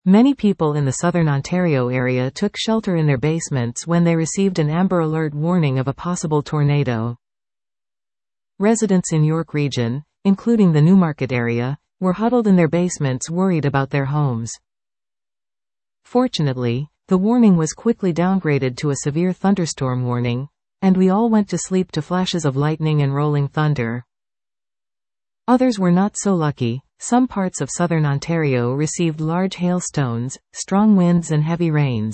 Many people in the southern Ontario area took shelter in their basements when they received an Amber Alert warning of a possible tornado. Residents in York Region, including the Newmarket area, were huddled in their basements worried about their homes. Fortunately, the warning was quickly downgraded to a severe thunderstorm warning, and we all went to sleep to flashes of lightning and rolling thunder. Others were not so lucky. Some parts of southern Ontario received large hailstones, strong winds and heavy rains.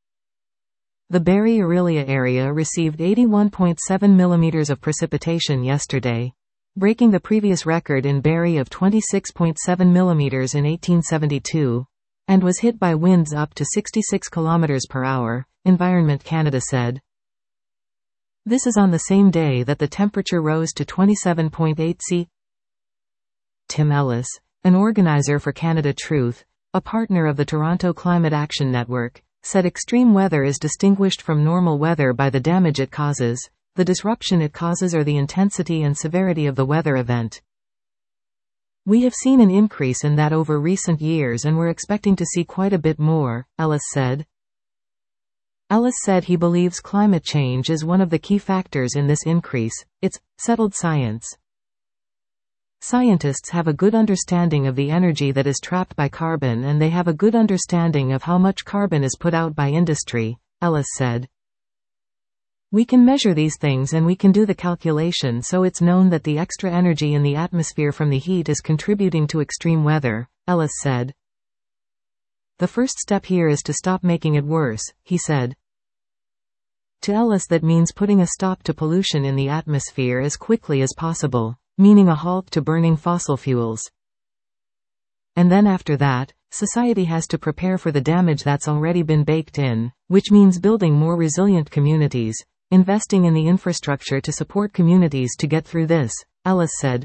The Barrie-Orillia area received 81.7 millimeters of precipitation yesterday, breaking the previous record in Barrie of 26.7 millimeters in 1872, and was hit by winds up to 66 kilometers per hour, Environment Canada said. This is on the same day that the temperature rose to 27.8 C. Tim Ellis, an organizer for Canada Truth, a partner of the Toronto Climate Action Network, said extreme weather is distinguished from normal weather by the damage it causes, the disruption it causes, or the intensity and severity of the weather event. We have seen an increase in that over recent years and we're expecting to see quite a bit more, Ellis said. Ellis said he believes climate change is one of the key factors in this increase. It's settled science. Scientists have a good understanding of the energy that is trapped by carbon, and they have a good understanding of how much carbon is put out by industry, Ellis said. We can measure these things and we can do the calculation, so it's known that the extra energy in the atmosphere from the heat is contributing to extreme weather, Ellis said. The first step here is to stop making it worse, he said. To Ellis, that means putting a stop to pollution in the atmosphere as quickly as possible, meaning a halt to burning fossil fuels. And then after that, society has to prepare for the damage that's already been baked in, which means building more resilient communities, investing in the infrastructure to support communities to get through this, Ellis said.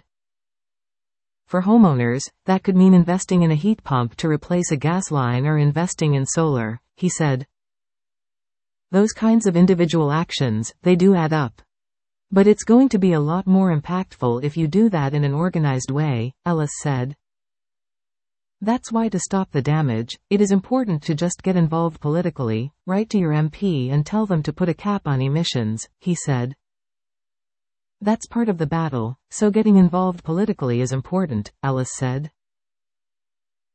For homeowners, that could mean investing in a heat pump to replace a gas line or investing in solar, he said. Those kinds of individual actions, they do add up. But it's going to be a lot more impactful if you do that in an organized way, Ellis said. That's why to stop the damage, it is important to just get involved politically, write to your MP and tell them to put a cap on emissions, he said. That's part of the battle, so getting involved politically is important, Ellis said.